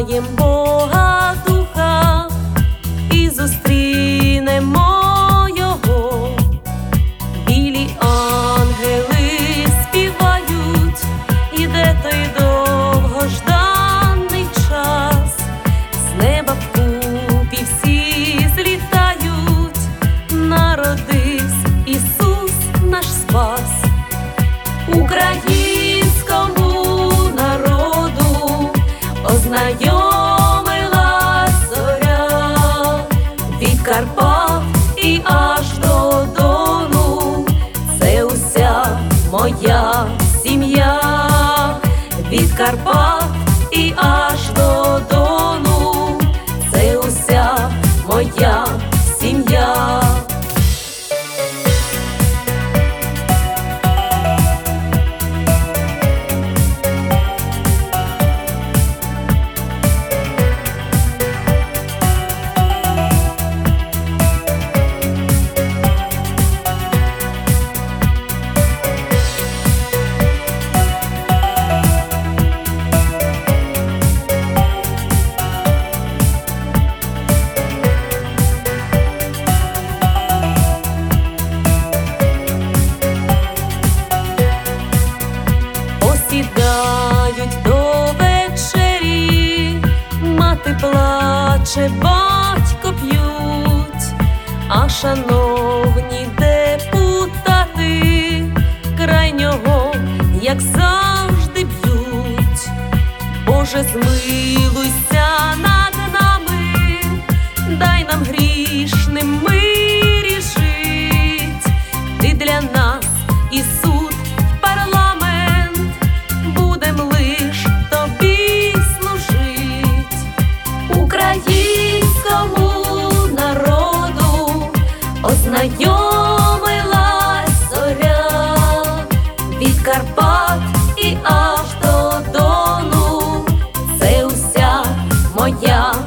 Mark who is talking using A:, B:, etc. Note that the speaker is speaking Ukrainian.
A: Пізнаєм Бога Духа і зустрінемо Його. Білі ангели співають, іде той довгожданий час. З неба вкупі всі злітають, народився Ісус наш спас. Українському народу ознайомила зоря, від Карпат і аж до Дону, це уся моя сім'я. Від Карпат і аж до Дону, це уся моя сім'я. Сідають до вечері, мати плаче, батько п'ють, а шановні депутати крайнього, як завжди, б'ють. Боже, змилуйся над нами, дай нам грішним мирі жить. Ти для нас і суд, парламент, будем лиш тобі служить. Українському народу ознайомилась зоря, від Карпат і аж до Дону, це уся моя